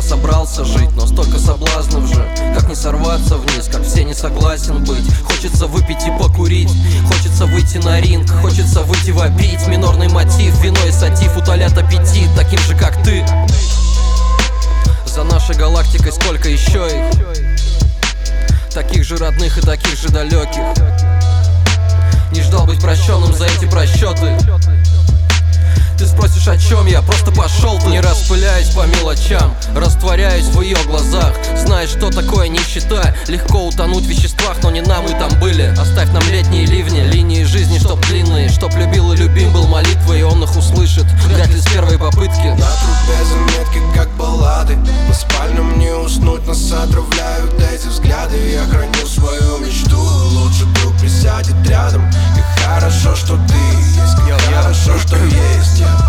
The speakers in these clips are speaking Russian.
собрался жить, но столько соблазнов же. Как не сорваться вниз, как все не согласен быть. Хочется выпить и покурить, хочется выйти на ринг, хочется выйти вопить. Минорный мотив, вино и сатив утолят аппетит таким же, как ты. За нашей галактикой сколько еще их, таких же родных и таких же далеких. Не ждал быть прощенным за эти просчеты. Ты спросишь, о чем я, просто пошел ты. Не распыляюсь по мелочам, растворяюсь в ее глазах. Знаешь, что такое нищета? Легко утонуть в веществах, но не нам, мы там были. Оставь нам летние ливни, линии жизни, чтоб длинные. Чтоб любил и любим был молитвой, и он их услышит вряд ли с первой попытки. На трубе заметки, как баллады. По спальням не уснуть, нас отравляют эти взгляды. Я храню свою мечту, лучше друг присядет рядом. И хорошо, что ты есть, как хорошо, что есть я.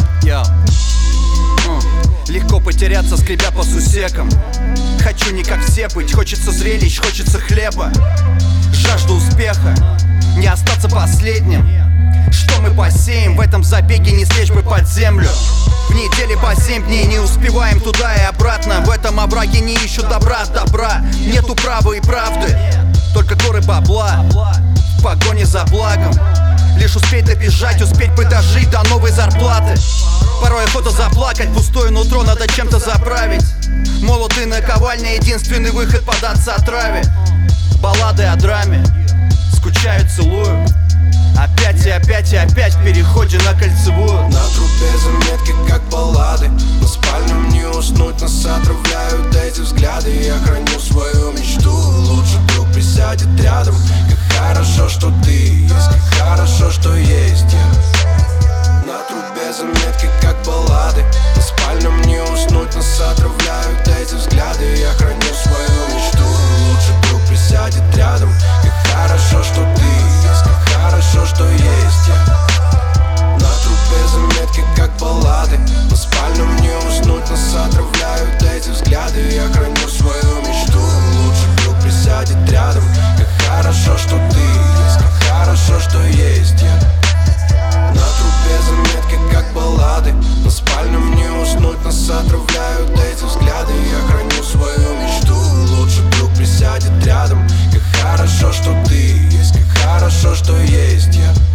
Легко потеряться, скребя по сусекам. Хочу не как все быть, хочется зрелищ, хочется хлеба. Жажду успеха, не остаться последним. Что мы посеем в этом забеге, не слечь бы под землю. В неделе по 7 дней не успеваем туда и обратно. В этом овраге не ищут добра, нету права и правды, только горы бабла в погоне за благом. Лишь успеть добежать, успеть бы дожить до новой зарплаты. Порой охота заплакать, пустое нутро надо чем-то заправить. Молот и наковальня, единственный выход — податься отраве. Баллады о драме, скучаю, целую. Опять и опять и опять в переходе на кольцевую. На трубе заметки, как баллады. По спальням не уснуть, нас отравляют эти взгляды. Я храню свою мечту, лучше друг присядет рядом. Как хорошо, что ты есть, как хорошо, что есть я. На трубе заметки, как баллады. По спальням не уснуть, нас отравляют эти взгляды. Я храню свою мечту, лучше друг присядет рядом. Как хорошо, что ты есть, как хорошо, что есть я. На трубе заметки, как баллады. По спальням не уснуть, нас отравляют эти взгляды. Я храню свою мечту, лучше друг присядет рядом. Как хорошо, что ты есть, как хорошо, что есть я. На трубе заметки, как баллады. По спальням не уснуть, нас отравляют эти взгляды. Я храню свою мечту, лучше друг присядет рядом. Как хорошо, что ты есть, как хорошо, что есть я.